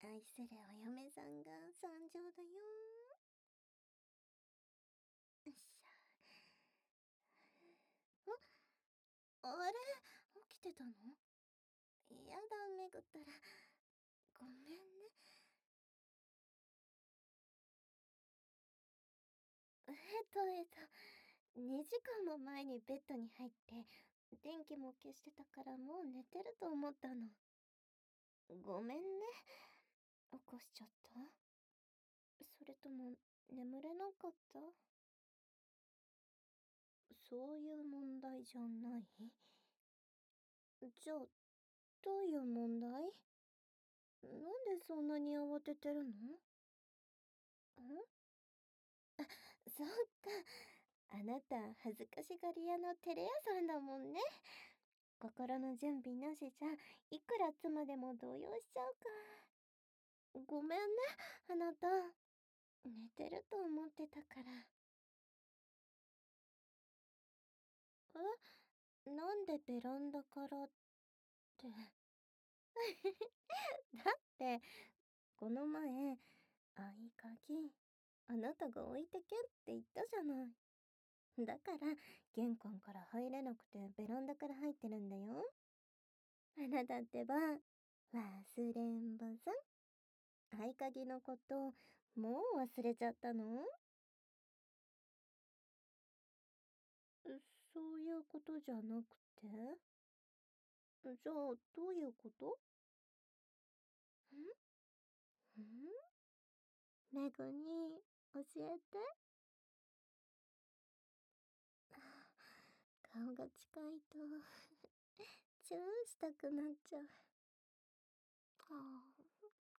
愛するお嫁さんが参上だよ。よっしゃ。あれ、起きてたの？やだ、めぐったら。ごめんね。2時間も前にベッドに入って、電気も消してたからもう寝てると思ったの。ごめんね。起こしちゃった？それとも、眠れなかった？そういう問題じゃない？じゃあ、どういう問題？なんでそんなに慌ててるの？そっか。あなた、恥ずかしがり屋の照れ屋さんだもんね。心の準備なしじゃ、いくら妻でも動揺しちゃうか。ごめんね、あなた。寝てると思ってたから。なんでベランダからって。だって、この前、合鍵、あなたが置いてけって言ったじゃない。だから、玄関から入れなくてベランダから入ってるんだよ。あなたってば、忘れんぼさん。合鍵のこと、もう忘れちゃったの？そういうことじゃなくて？じゃあ、どういうこと？んめぐに、教えて。顔が近いと、チューしたくなっちゃう。あ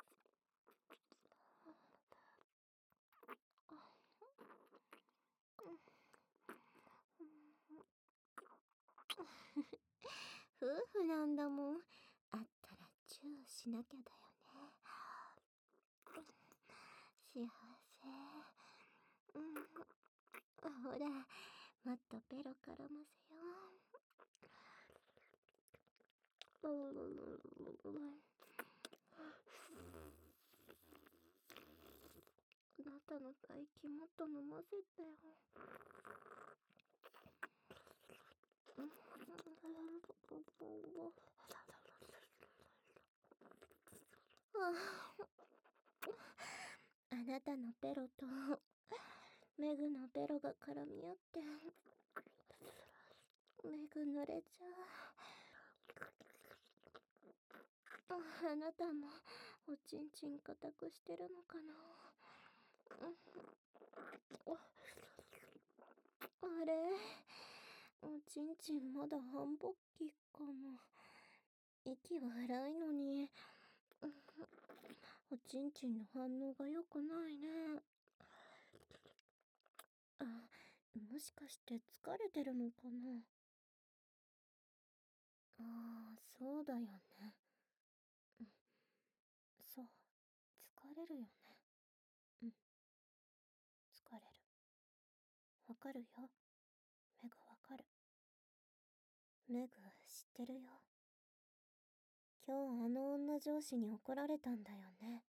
夫婦なんだもん。あったらチューしなきゃだよね。幸せ。ほら、もっとペロ絡ませよあなたの唾液もっと飲ませてよ。あなたのペロとメグのペロが絡み合ってメグ濡れちゃう。あなたもおちんちん固くしてるのかな。あれ、おちんちんまだ半勃起かな。息は荒いのに、おちんちんの反応が良くないね。あ、もしかして疲れてるのかな。ああ、そうだよね。そう、疲れるよね。うん、疲れる。わかるよ。メグわかる。メグ、知ってるよ。今日あの女上司に怒られたんだよね。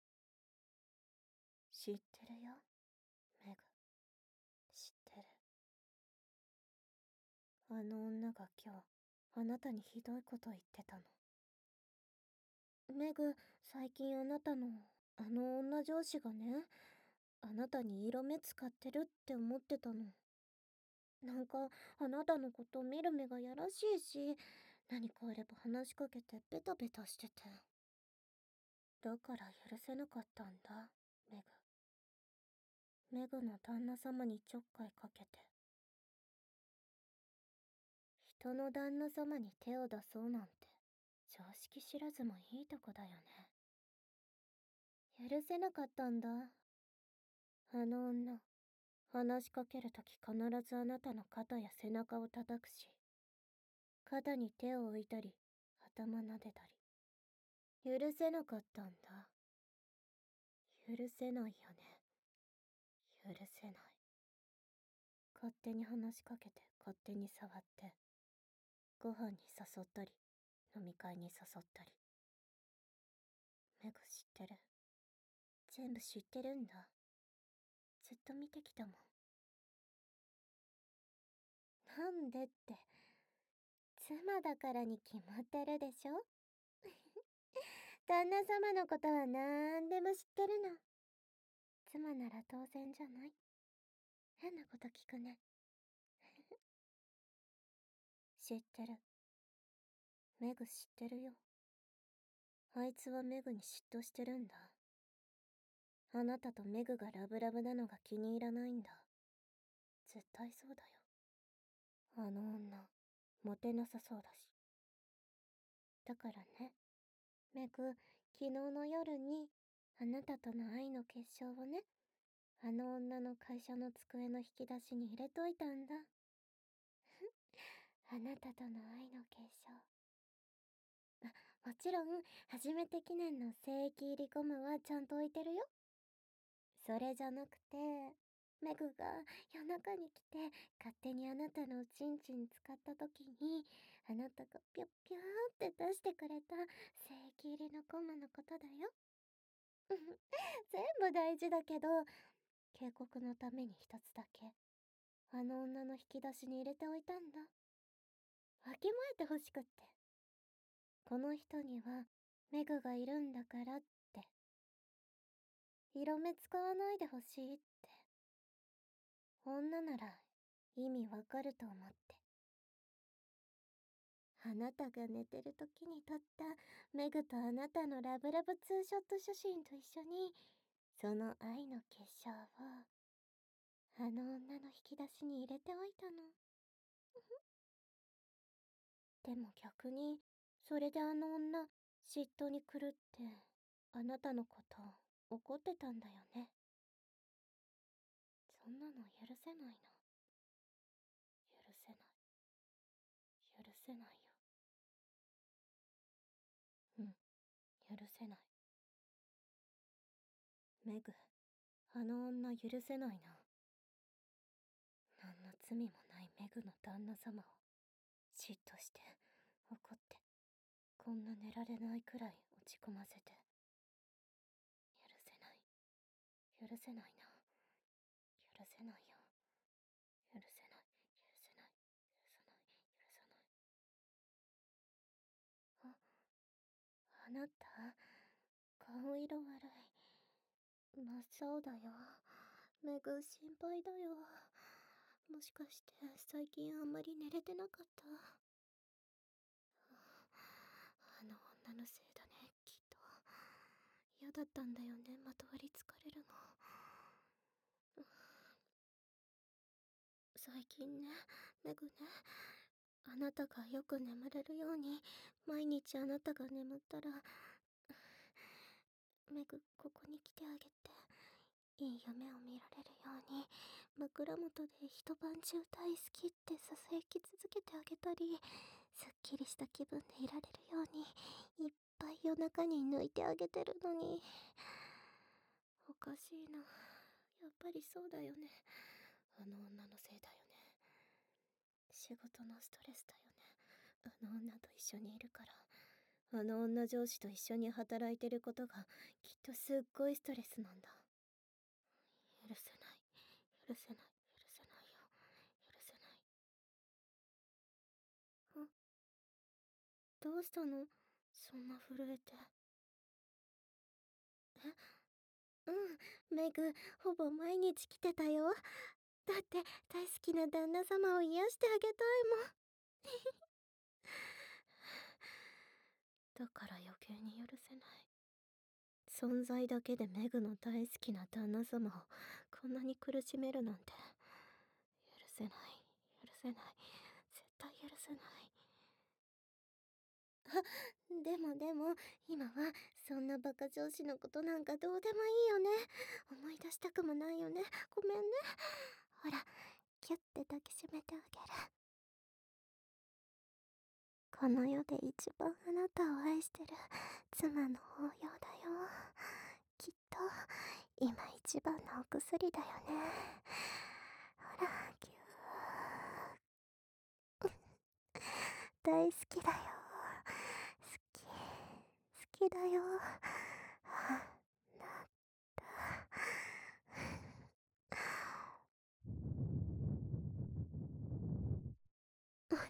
知ってるよ。メグ、知ってる。あの女が今日、あなたにひどいこと言ってたの。メグ、最近あなたの、あの女上司がね、あなたに色目使ってるって思ってたの。なんか、あなたのこと見る目がやらしいし、何かあれば話しかけてベタベタしてて。だから許せなかったんだ、メグ。メグの旦那様にちょっかいかけて。人の旦那様に手を出そうなんて、常識知らずもいいとこだよね。許せなかったんだ。あの女、話しかけるとき必ずあなたの肩や背中を叩くし、肩に手を置いたり、頭撫でたり。許せなかったんだ。許せないよね。許せない。勝手に話しかけて、勝手に触って、ご飯に誘ったり、飲み会に誘ったり。 メグ知ってる。全部知ってるんだ。ずっと見てきたもん。なんでって、妻だからに決まってるでしょ。旦那様のことはなんでも知ってるの。妻なら当然じゃない？変なこと聞くね。知ってる。メグ知ってるよ。あいつはメグに嫉妬してるんだ。あなたとメグがラブラブなのが気に入らないんだ。絶対そうだよ。あの女、モテなさそうだし。だからね、メグ、昨日の夜に、あなたとの愛の結晶をね、あの女の会社の机の引き出しに入れといたんだ。あなたとの愛の結晶。もちろん、初めて記念の聖域入りゴムはちゃんと置いてるよ。それじゃなくて、メグが夜中に来て勝手にあなたのおちんちん使った時に、あなたがぴょっぴょーって出してくれた聖域入りのゴムのことだよ。全部大事だけど、警告のために一つだけ、あの女の引き出しに入れておいたんだ。わきまえてほしくって。この人にはメグがいるんだからって。色目使わないでほしいって。女なら意味わかると思って。あなたが寝てる時に撮ったメグとあなたのラブラブツーショット写真と一緒に、その愛の結晶をあの女の引き出しに入れておいたの。でも逆に、それであの女、嫉妬に狂って、あなたのこと怒ってたんだよね。そんなの許せないの。許せない。許せないよ。うん、許せない。メグ、あの女許せないな。何の罪もないメグの旦那様を嫉妬して怒って、こんな寝られないくらい落ち込ませて。許せない。許せないな。許せないよ。許せない。許せない。許さない。許さない。あなた、顔色悪い。真っ青だよ。メグ心配だよ。もしかして最近あんまり寝れてなかった？あの女のせいだね、きっと。嫌だったんだよね、まとわりつかれるの。最近ね、メグね、あなたがよく眠れるように、毎日あなたが眠ったら、メグ、ここに来てあげて、いい夢を見られるように、枕元で一晩中大好きって囁き続けてあげたり、すっきりした気分でいられるように、いっぱい夜中に抜いてあげてるのに。おかしいな。やっぱりそうだよね。あの女のせいだよね。仕事のストレスだよね。あの女と一緒にいるから。あの女上司と一緒に働いてることがきっとすっごいストレスなんだ。許せない。許せない。許せないよ。許せない。どうしたの？そんな震えて。うん、メグ、ほぼ毎日来てたよ。だって大好きな旦那様を癒してあげたいもん。だから余計に許せない。存在だけでメグの大好きな旦那様をこんなに苦しめるなんて。許せない。許せない。絶対許せない。でも、今はそんなバカ上司のことなんかどうでもいいよね。思い出したくもないよね。ごめんね。ほら、キュッて抱きしめてあげる。この世で一番あなたを愛してる妻の抱擁だよ。きっと今一番のお薬だよね。ほら、ぎゅー。大好きだよ。好きだよ。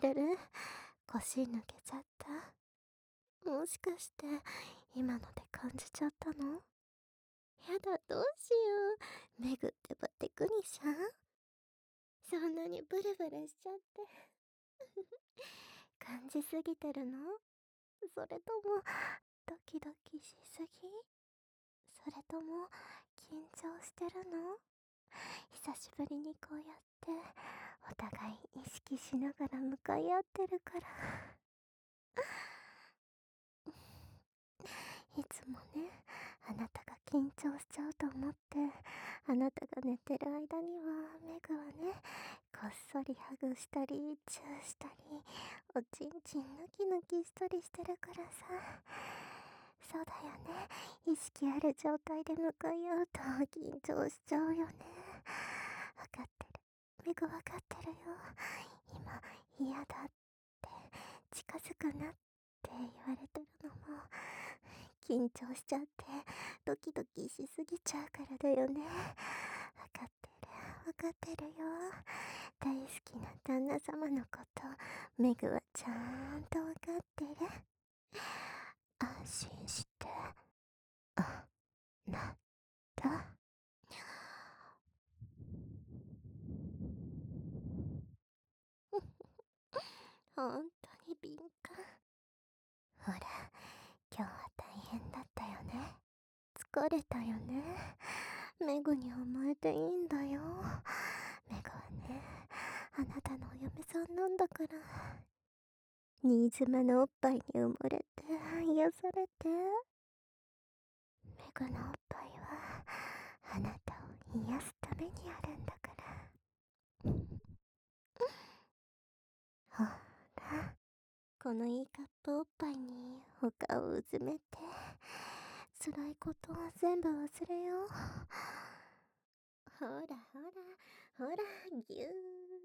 れる？腰抜けちゃった？もしかして今ので感じちゃったの？やだ、どうしよう。メグってばテクニシャン？そんなにブルブルしちゃって感じすぎてるの？それともドキドキしすぎ？それとも緊張してるの？久しぶりにこうやってお互い意識しながら向かい合ってるからいつもね、あなたが緊張しちゃうと思って、あなたが寝てる間にはメグはね、こっそりハグしたりチューしたりおちんちんヌキヌキしたりしてるからさ。そうだよね、意識ある状態で向かい合うと緊張しちゃうよね。わかってる、メグわかってるよ。今嫌だって近づくなって言われてるのも緊張しちゃってドキドキしすぎちゃうからだよね。わかってる、わかってるよ。大好きな旦那様のことメグはちゃんとわかってる。安心して、あなた。本当に敏感。ほら、今日は大変だったよね。疲れたよね。メグに甘えていいんだよ。メグはね、あなたのお嫁さんなんだから。新妻のおっぱいに埋もれて癒されて。メグのおっぱいはあなたを癒すためにあるんだから。ほら、このいいカップおっぱいにお顔をうずめて、辛いことは全部忘れよう。ほらほらほら、ぎゅー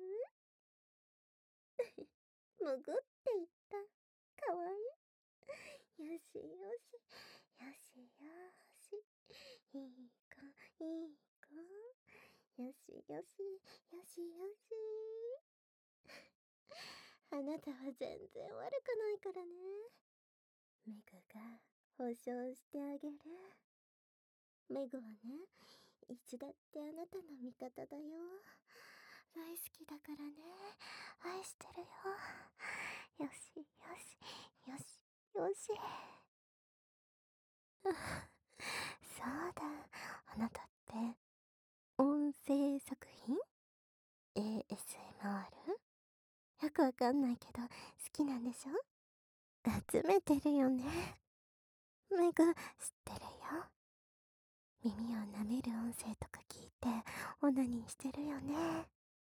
むぐっていった。かわいい。よしよしよしよし、いい子いい子、よしよしよしよし。あなたは全然悪くないからね。メグが保証してあげる。メグはね、いつだってあなたの味方だよ。大好きだからね。愛してるよ。よしよしよしよし。そうだ、あなたって音声作品 ASMR？ よくわかんないけど好きなんでしょ？集めてるよね。メグ知ってるよ。耳を舐める音声とか聞いてオナニーしてるよね。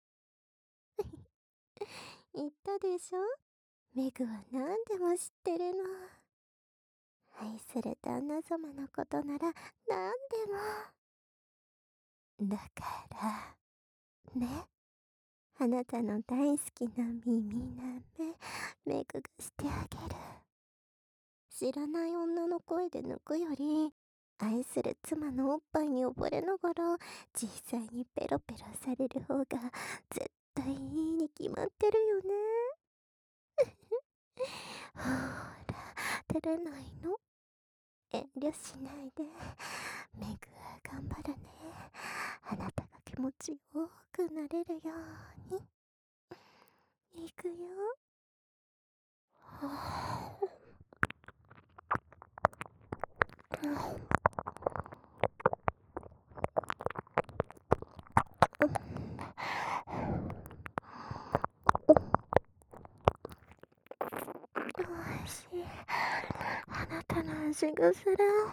言ったでしょ、メグは何でも知ってるの。愛する旦那様のことなら何でも。だからね、あなたの大好きな耳舐めメグがしてあげる。知らない女の声で抜くより、愛する妻のおっぱいに溺れながら実際にペロペロされる方が絶対いいに決まってるよね。ほら、照れないの？遠慮しないで。メグは頑張るね。あなたが気持ちよくなれるように。いくよ。おいしい。あなたの味がする。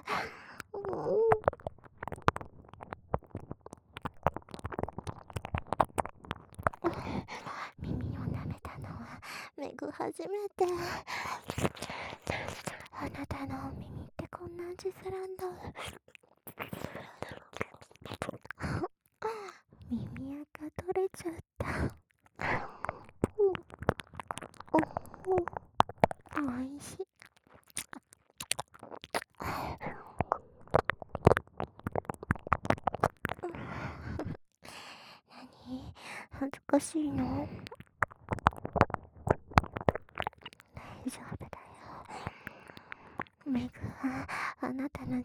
耳を舐めたのはメグ初めて。あなたの耳ってこんな味するんだ。耳垢取れちゃった。おいしい。何？恥ずかしいの？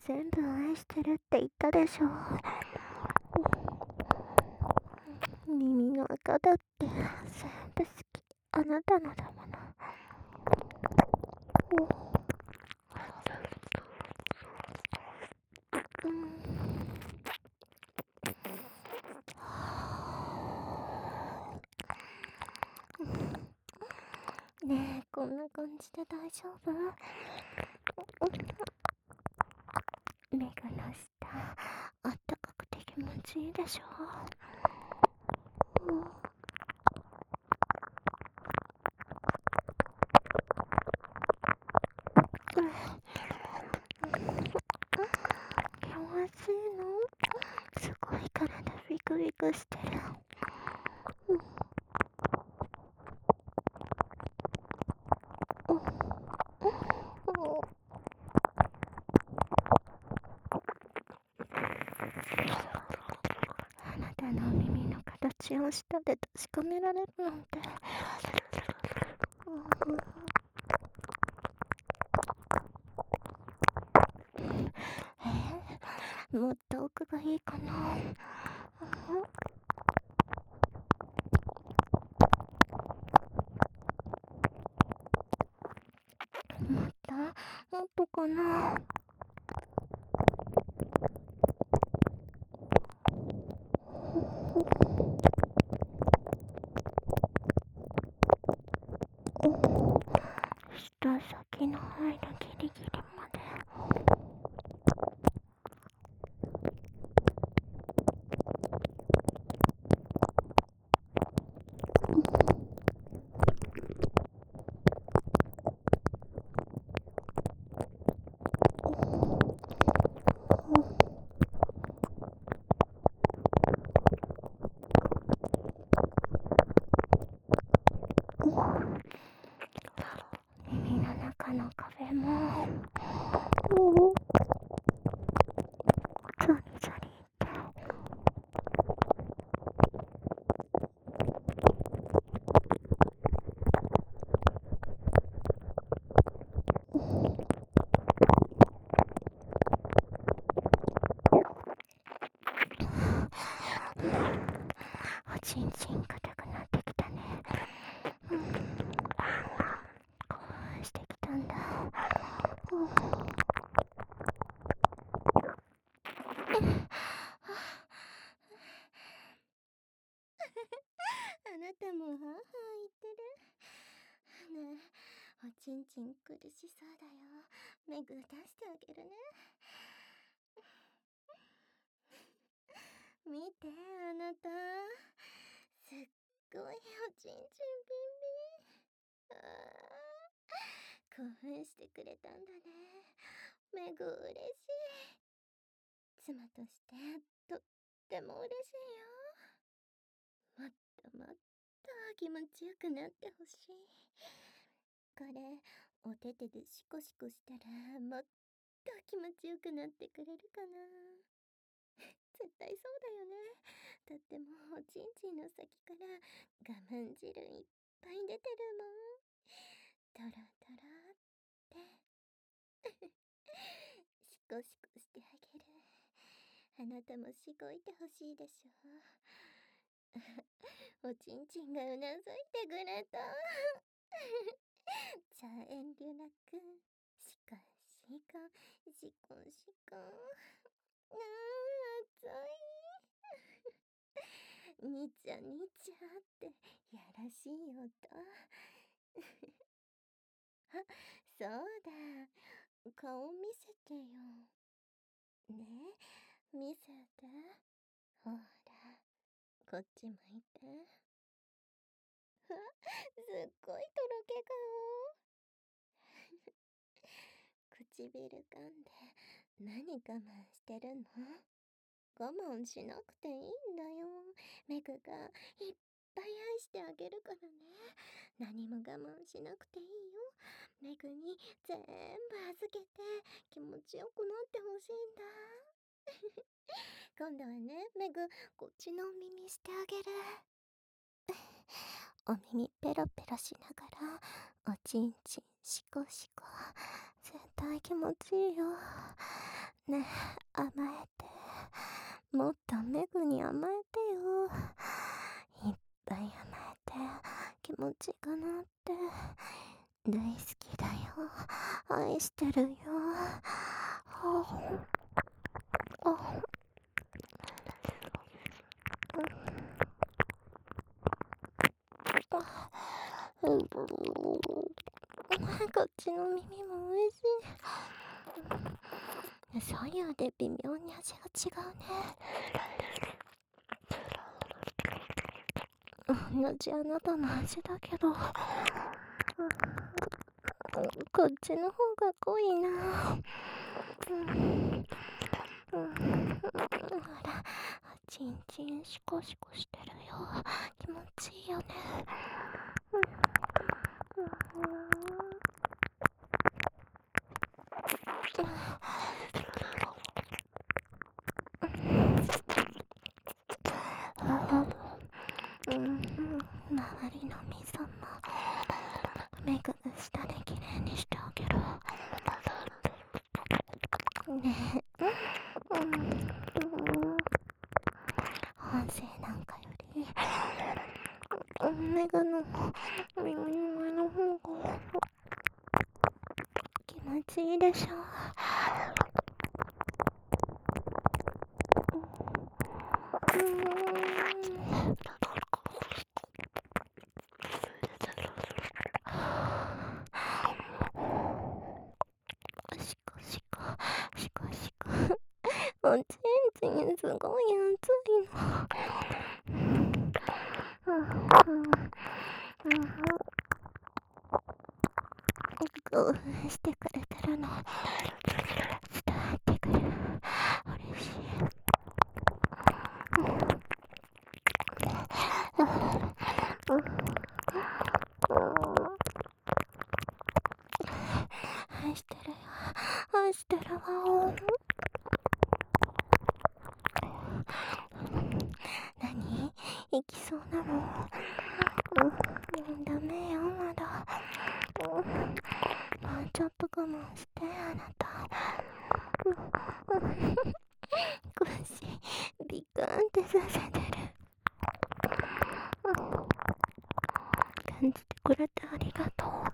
全部愛してるって言ったでしょ。耳の赤だって全部好き。あなたのだもの。ねえ、こんな感じで大丈夫？メグの下、あったかくて気持ちいいでしょ？気持ちいいの？すごい体ビクビクしてる。あなたの耳の形を舌で確かめられるなんて。もっと奥がいいかな。もっとかな。舌先の入るギリギリまで。耳の中の壁もザリザリっておちんちん硬くなってきたね。興奮してきたんだ。あなたもはぁはぁ言ってる。ねえ、おちんちん苦しそうだよ。メグ出してあげるね。見て、あなた。すっごいおちんちんピンピン。興奮してくれたんだね。メグ嬉しい。妻としてとっても嬉しいよ。もっともっと気持ちよくなってほしい。これお手手でシコシコしたらもっと気持ちよくなってくれるかな。絶対そうだよね。だってもうおちんちんの先から我慢汁いっぱい出てるもん。トロトロってシコシコしてあげる。あなたもしごいてほしいでしょ。おちんちんがうなずいてくれた。じゃあ遠慮なくシコンシコンシコンシコン。あー熱い。にちゃにちゃってやらしい音。あ、そうだ、顔見せてよ。ね、見せて。ほら、こっち向いて。すっごいとろけ顔。唇噛んで何我慢してるの？我慢しなくていいんだよ。メグがいっぱい愛してあげるからね。何も我慢しなくていいよ。メグに全部預けて気持ちよくなってほしいんだ。今度はね、メグ、こっちのお耳してあげる。お耳ペロペロしながら、おちんちんシコシコ、 絶対気持ちいいよ。ねえ、甘えて。もっとメグに甘えてよ。いっぱい甘えて気持ちいいかなって。大好きだよ。愛してるよ。あ、こっちの耳も美味しい。左右で微妙に味が違うね。同じあなたの味だけど、こっちの方が濃いな。ほら、チンチンシコシコしてるよ。気持ちいいよね。周りの水もメグが下できれいにしてあげるねえ。音声なんかよりメグの耳の上の方が気持ちいいでしょ。シコシコシコシコ。おちんちんすごい熱いの。興奮してくれてるの伝わってくる。嬉しい。愛してるよ。愛してるわ。何？行きそうなの？ダメよ、まだ。もうちょっと我慢して、あなた。腰、ビクンってさせてる。感じてくれてありがとう。ほ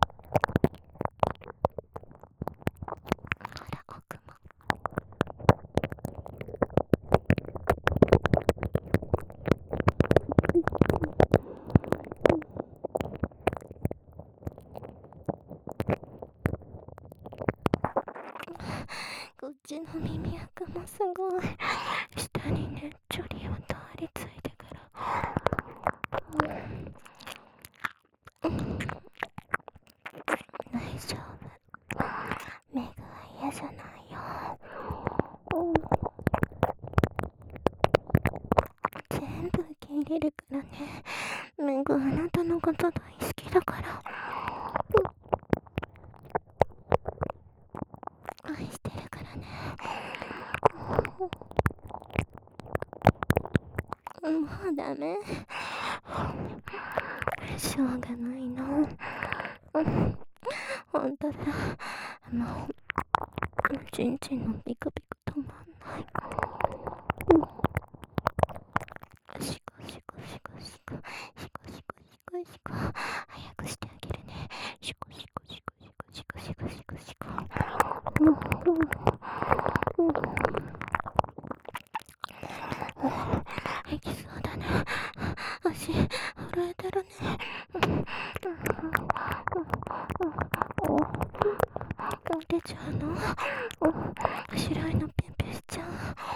ら、奥も。こっちの耳垢もすごい。下にねっちょりを通りついてくる。大丈夫。メグは嫌じゃないよ。全部受け入れるからね。メグあなたのこと大好きだから。愛してるからね。もうダメ。しょうがないの。ほんとだ。もうちんちんのピクピク止まんない。シコシコシコシコシコシコシコシコ。早くしてあげるね。シコシコシコシコシコシコシコシコ。いきそうだね。足震えてるね。出ちゃうの？白いのピュンピュンしちゃう。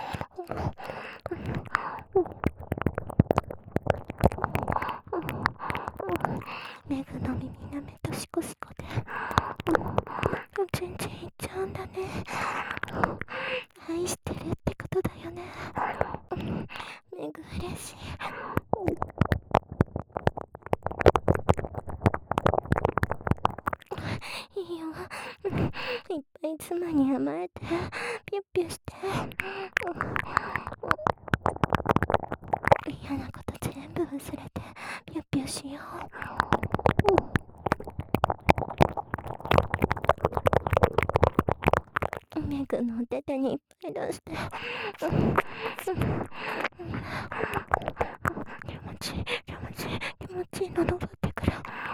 メグの耳舐めとシコシコでおちんちんいっちゃうんだね。愛してるってことだよね。メグ嬉しい。いいよ。いっぱい妻に甘えてピュッピュして。嫌なこと全部忘れてピュッピュしよう。 グのお手手にいっぱい出して。気持ちいい、気持ちいい、気持ちいい、喉張ってくる。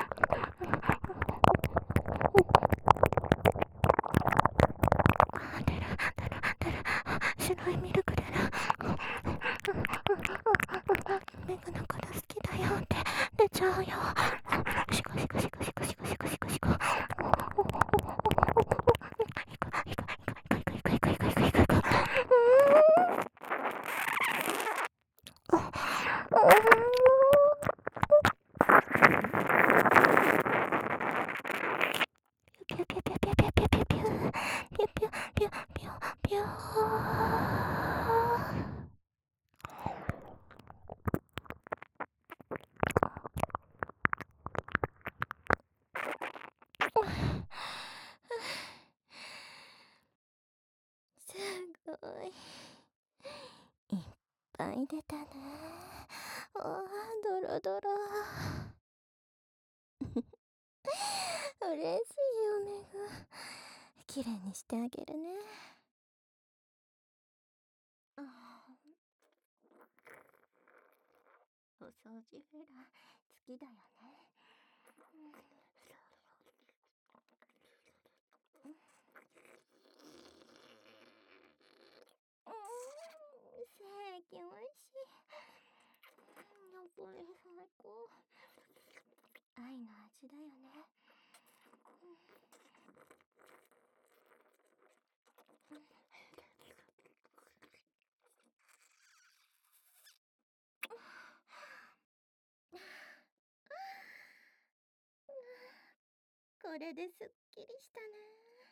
出る、出る、白いミルク出る。メグのこと好きだよって出ちゃうよ。シコシコシコシコシコシコシコシコ。ピュピュピュピュピュピュピュピュピュピュピュピュピュピュ。すごい。いっぱい出たね。ああ、ドロドロ。嬉しいよ、メグ。きれいにしてあげるね。ああ、お掃除フェラ好きだよね。セーキおいしい。やっぱり最高。愛の味だよね。これですっきりしたね。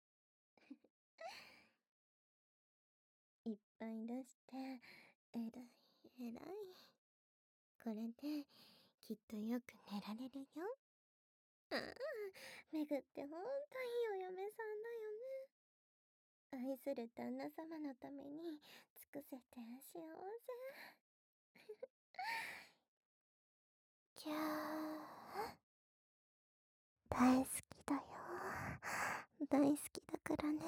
いっぱい出して、えらいえらい。これできっとよく寝られるよ。ああ、めぐってほんといいお嫁さんだよね。愛する旦那様のために尽くせて幸せ。キャー、大好きだよ。大好きだからね。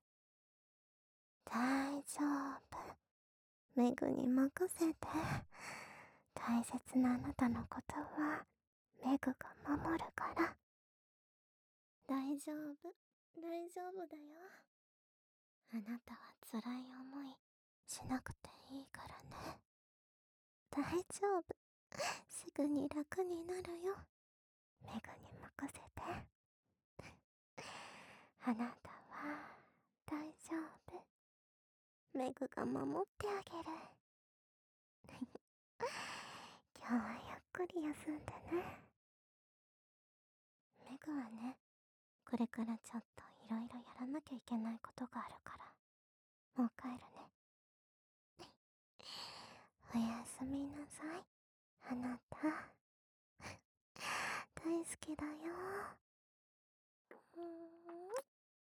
大丈夫。メグに任せて。大切なあなたのことはメグが守るから。大丈夫、大丈夫だよ。あなたは辛い思いしなくていいからね。大丈夫。すぐに楽になるよ。メグに任せて。あなたは大丈夫。メグが守ってあげる。今日はゆっくり休んでね。メグはね、これからちょっといろいろやらなきゃいけないことがあるから、もう帰るね。おやすみなさい、あなた。大好きだよ。うーん。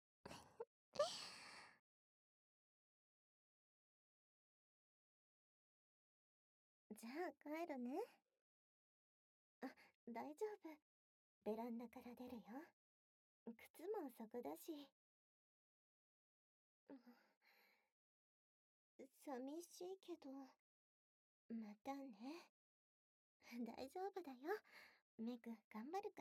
じゃあ帰るね。あ、大丈夫。ベランダから出るよ。靴もそこだし。うん、寂しいけど、またね。大丈夫だよ。メグ頑張るから。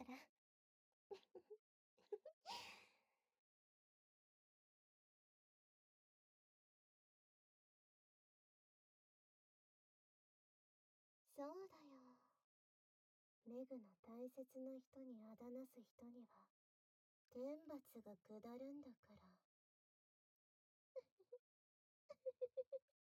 そうだよ。メグの大切な人にあだなす人には天罰が下るんだから。